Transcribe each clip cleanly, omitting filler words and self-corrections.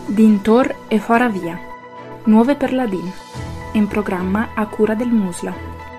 Dintor e fora via. Nuove per la DIN. In programma a cura del Musla.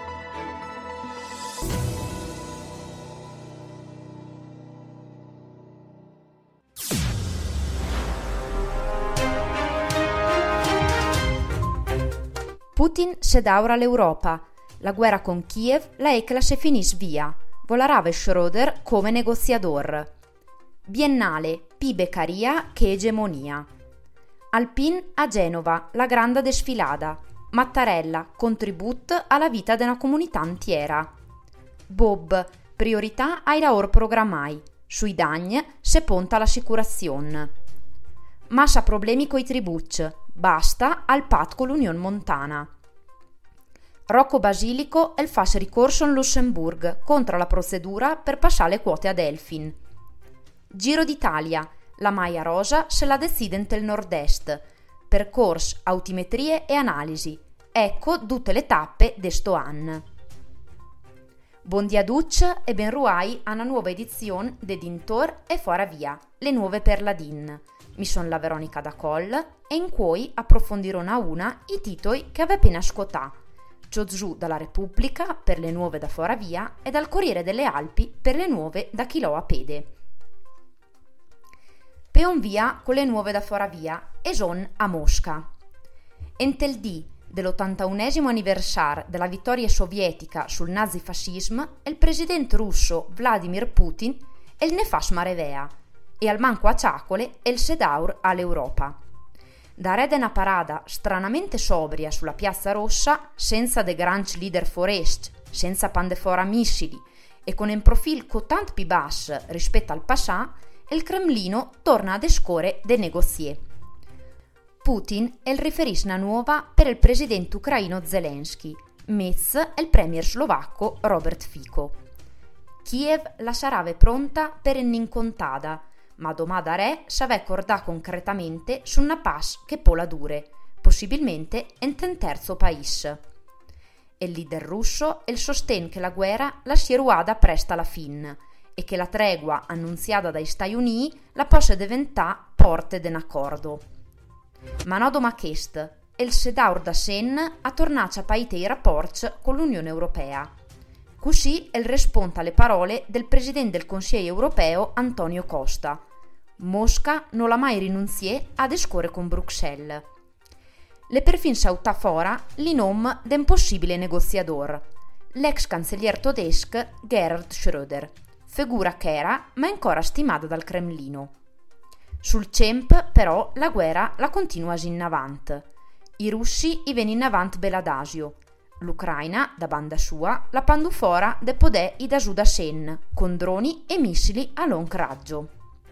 Putin se daura l'Europa. La guerra con Kiev la ECLA se finis via. Volarave Schröder come negoziador. Biennale, pi beccaria che egemonia. Alpin a Genova, la grande desfilada. Mattarella, contribut alla vita della comunità intiera. Bob, priorità ai lavori programmai. Sui dagni se ponta l'assicurazione. Massa problemi coi tribucci. Basta al pat con l'Unione Montana. Rocco Basilico el fas ricorso in Lussemburg contro la procedura per passare le quote ad Elfin. Giro d'Italia. La Maia Rosa se la decide nel nord-est. Percorso, altimetrie e analisi. Ecco tutte le tappe de sto anno. Buon dia Duc e ben ruai a una nuova edizione de Dintor e fora via, le nuove per la DIN. Mi son la Veronica da Coll e in cui approfondirò a una i titoli che ave appena scotà. Giù dalla Repubblica per le nuove da fora via e dal Corriere delle Alpi per le nuove da Chilò a Pede. Peon via con le nuove da fora via e son a Mosca. Entel dì dell'81esimo anniversario della vittoria sovietica sul nazifascismo, il presidente russo Vladimir Putin e il nefas marevea e al manco a ciacole e il sedaur all'Europa. Da re una parada stranamente sobria sulla Piazza Rossa, senza de grands leader forest, senza pandefora missili e con un profilo cotant più basso rispetto al passà, il Cremlino torna ad escore de negozier. Putin è il riferisna nuova per il presidente ucraino Zelensky, Metz è il premier slovacco Robert Fico. Kiev la sarave pronta per un'incontada, ma domada re s'ave accordà concretamente su una pace che pola dure, possibilmente in un terzo paese. Il leader russo il sosten che la guerra la si ruada presta alla fin e che la tregua annunziata dai Stati Uniti la possa diventare porte d'un accordo. Ma no doma chest, il sedaur da sen a tornato a paite i rapporti con l'Unione Europea. Così il risponde alle parole del presidente del Consiglio Europeo Antonio Costa. Mosca non l'ha mai rinunzié ad escore con Bruxelles. Le perfin sautà fora li nom d'un possibile negoziador, l'ex cancellier tedesco Gerhard Schröder, figura che era ma ancora stimata dal Cremlino. Sul CEMP però la guerra la continua in avanti. I russi i vengono in avanti beladasio. L'Ucraina, da banda sua, la pandufora de podè i da giù da sen, con droni e missili a long raggio.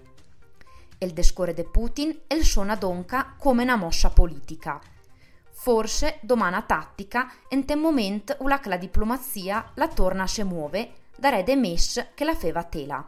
Il descore de Putin el suona donca come una mossa politica. Forse domana tattica in te moment ula che la diplomazia la torna se muove da re de mes che la feva tela.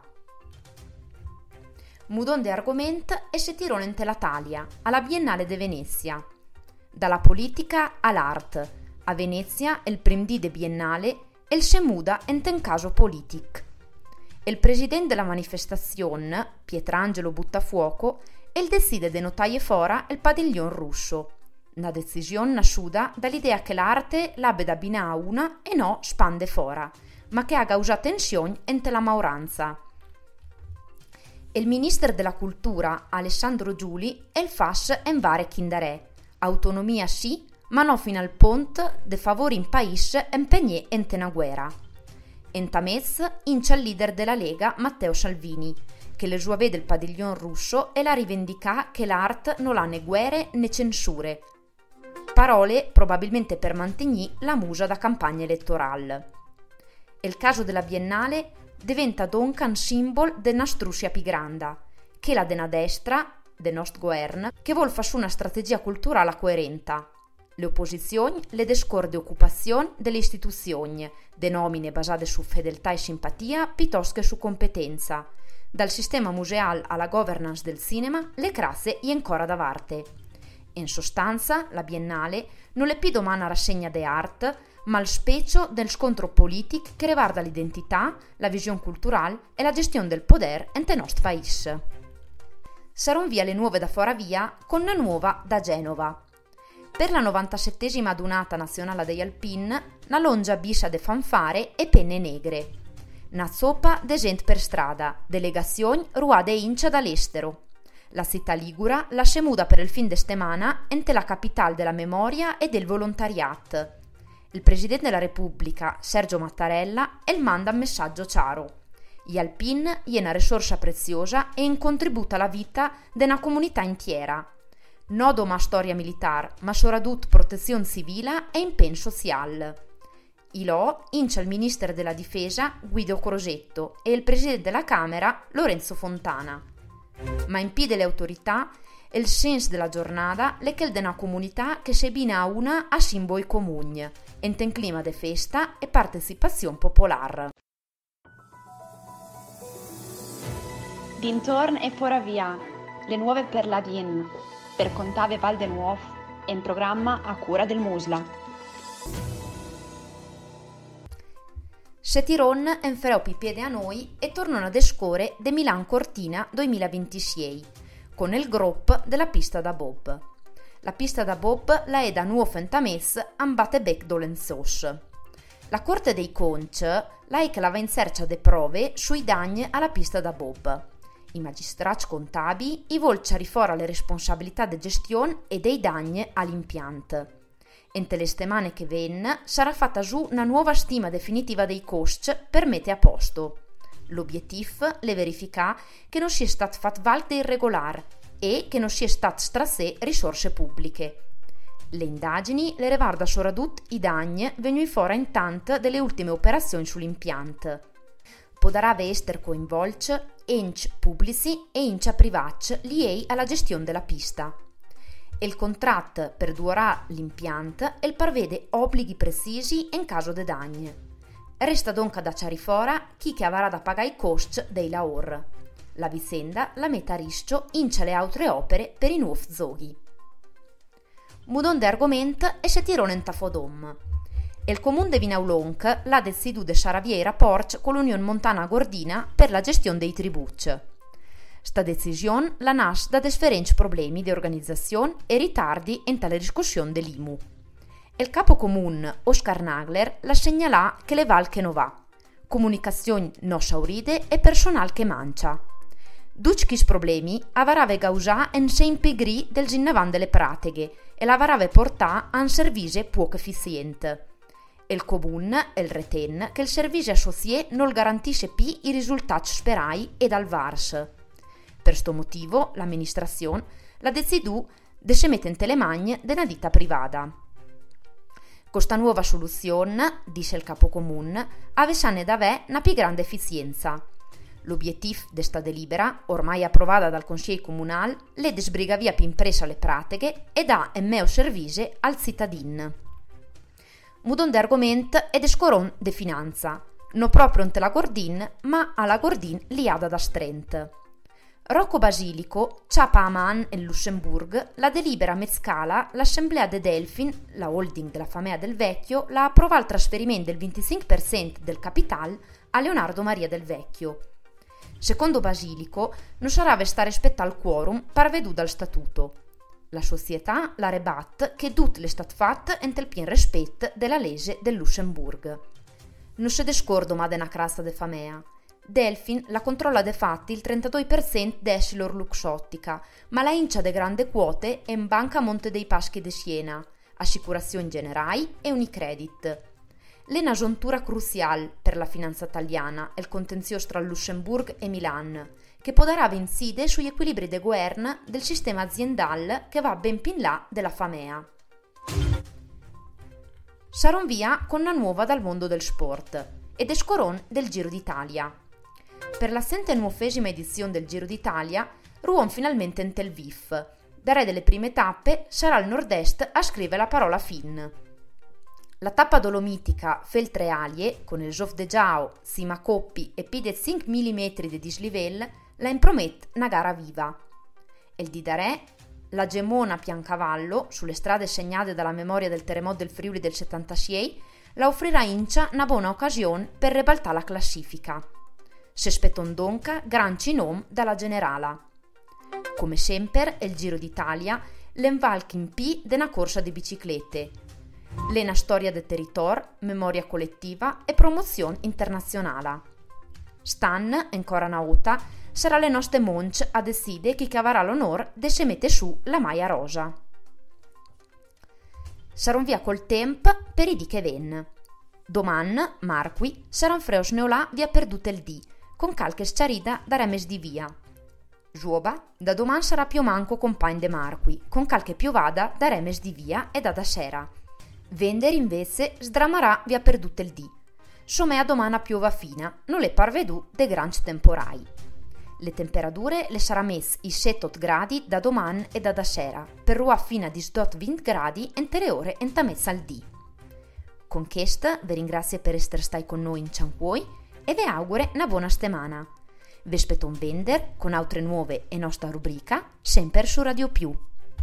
Mudon de argomento e se tirò in la Talia, alla Biennale de Venezia. Dalla politica all'art. A Venezia, il prim dì de Biennale, el se muda in ten caso politic. Il presidente della manifestazione, Pietrangelo Buttafuoco, el decide de notaie fora il padiglion russo. Una decisione nasciuta dall'idea che l'arte l'abbia da bina a una e no spande fora, ma che ha causato tensioni entre la mauranza. Il ministro della cultura Alessandro Giuli el fas en vare chindarè. Autonomia sì, ma no fino al pont de favori in paese impegné ente una guerra. Entamez incia il leader della Lega Matteo Salvini, che le sue vede il padiglion russo e la rivendica che l'arte non ha né guerre né censure. Parole probabilmente per mantenere la musa da campagna elettorale. Il caso della Biennale diventa dunque un simbolo della Russia più grande, che la della destra, del nostro governo, che vuol fare su una strategia culturale coerente. Le opposizioni le descorde occupazione delle istituzioni, de nomine basate su fedeltà e simpatia piuttosto che su competenza. Dal sistema museale alla governance del cinema, le crazze e ancora da parte. In sostanza, la Biennale non è più domana rassegna de art, ma il specchio del scontro politico che riguarda l'identità, la visione culturale e la gestione del potere in nostro paese. saranno via le nuove da Foravia con una nuova da Genova. Per la 97esima adunata nazionale degli Alpin, una longia biscia de fanfare e penne negre. Una zoppa de gent per strada, delegazione ruade incia dall'estero. La città ligura lascia muda per il fin de settimana ente la capitale della memoria e del volontariat. Il Presidente della Repubblica, Sergio Mattarella, manda un messaggio chiaro. Gli Alpin è una risorsa preziosa e un contributo alla vita di una comunità intera. Non doma storia militare, ma soprattutto protezione civile e impegno sociale. Ilò incia il Ministro della Difesa Guido Crosetto e il Presidente della Camera Lorenzo Fontana. Ma impide le autorità e il senso della giornata è quel di una comunità che si abbina a una a simboli comuni, in clima di festa e partecipazione popolare. Dintorn e Foravia, le nuove per la DIN, per Contave Val de Nuof, in programma a cura del Musla. Setiron enfreu piede a noi e tornano ad escore de Milan Cortina 2026 con il gruppo della pista da bob. La pista da bob la è da nuovo entames ambate bec dolenzos. La Corte dei Conci la è che la va in cerca de prove sui danni alla pista da bob. I magistrati contabili i volcia rifora le responsabilità di gestione e dei danni all'impianto. Ente le settimane che vengono sarà fatta su una nuova stima definitiva dei costi per mette a posto. L'obiettivo è verificare che non sia stato fatto valte irregolare e che non sia stato strassè risorse pubbliche. Le indagini le riguarda soprattutto i danni venuti fuori intanto delle ultime operazioni sull'impianto. Potrà essere coinvolti enti pubblici e enti privati liei alla gestione della pista. Il contratto per durare l'impianto e prevede obblighi precisi in caso di danni. Resta dunque da chiarifora chi che avrà da pagare i costi dei lavori. La vicenda la mette a rischio ince le altre opere per i nuovi zoghi. Mudon di argomento e si tirò in Tafodom. Il comune di Vinaulonc l'ha deciso di sciaravia i rapporti con l'Unione Montana Gordina per la gestione dei tributi. Sta decisione la nasce da differenti problemi di organizzazione e ritardi in tale discussione dell'IMU. Il capo comune Oscar Nagler la segnala che le val che non va, comunicazioni non sauride e personal che mancia. Ducchi problemi avrave causà in se impigri del ginnavan delle pratiche e l'avrave portà a un servizio poco efficiente. Il comune e il reten che il servizio associé non garantisce più i risultati sperati e dal VARS. Per questo motivo l'amministrazione l'ha deciso di se mettere in le mani della ditta privata. Questa nuova soluzione, dice il capo comune, avesane da ve una più grande efficienza. L'obiettivo di sta delibera, ormai approvata dal Consiglio Comunale, è di sbrigare via più impresa le pratiche e dà un meglio servizio al cittadino. Mudon di argomento e di scoron di finanza, non proprio ante la Gordin, ma alla Gordin liada da Strent. Rocco Basilico, ciapa a Man e Lussemburg, la delibera Mezzcala, l'Assemblea de Delfin, la holding della Famea del Vecchio, la approva il trasferimento del 25% del capital a Leonardo Maria del Vecchio. Secondo Basilico, non sarà sta rispettato il quorum parveduto dal statuto. La società la rebatte che tutte le stat fatte entro il pieno rispetto della legge del Lussemburg. Non si descordo ma dena crasta de Famea. Delfin la controlla de fatti il 32% d'Essilor Luxottica, ma la incia de grande quote è in Banca Monte dei Paschi de Siena, Assicurazioni Generali e Unicredit. L'è una giuntura cruciale per la finanza italiana e il contenzioso tra Lussemburg e Milan, che potrà incide sugli equilibri de governo del sistema aziendale che va ben più in là della Famea. Saron via con una nuova dal mondo del sport ed escoron del Giro d'Italia. Per la 109esima edizione del Giro d'Italia, ruon finalmente in Tel Aviv. Da re delle prime tappe sarà il nord-est a scrivere la parola fin. La tappa dolomitica Feltre-Alie, con il Zof de Giao, Sima Coppi e più di 5 mm di dislivello, la impromette una gara viva. Il di Darè, la gemona Piancavallo, sulle strade segnate dalla memoria del terremoto del Friuli del 76, la offrirà incia una buona occasione per ribaltare la classifica. Se spetton donca gran cinom dalla generala. Come sempre, il Giro d'Italia l'envalc in P della corsa di biciclette, l'ena storia del territorio, memoria collettiva e promozione internazionale. Stan, ancora una volta, sarà le nostre monch a decidere chi cavarà l'onore de se mette su la maglia rosa. Saron via col tempo per i dì che ven. Doman, Marqui, saran freos neolà via perdute il dì, con calche sciarida da remes di via. Giuoba, da doman sarà più manco compagn de Marqui, con calche piovada da remes di via e da sera. Vender invece sdramarà via perdute il dì. Somea domana piova fina, non le parvedù de granci temporai. Le temperature le sarà messe i 7-8 gradi da doman e da sera, per rua fina di 20 gradi ente le ore enta mezza al dì. Con questa vi ringrazio per essere stati con noi in Ciancuoi e vi auguro una buona settimana. Vi aspetto un vender con altre nuove e nostra rubrica, sempre su Radio Più.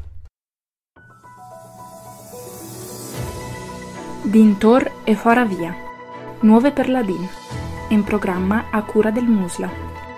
Dintor e fora via. Nuove per la DIN. In programma a cura del Musla.